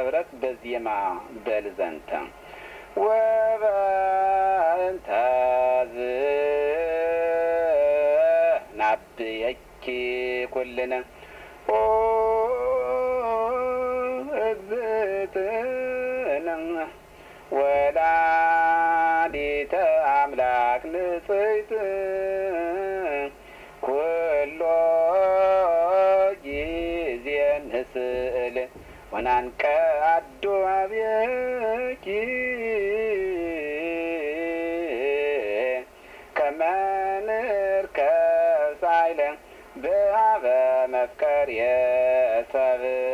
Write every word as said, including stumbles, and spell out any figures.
በህብረት በዜማ በልዘንተ ወበእንተ ዝናብየኪ ኩልነ ኦ እግዝእትነ ወላዲተ አምላክ ንጽሕት ኩሎ ጊዜ ንስእል ወናንቀአዱ ኀቤኪ ከመ ንርከብ ሣህለ በኀበ መፍቀርየ ሰብእ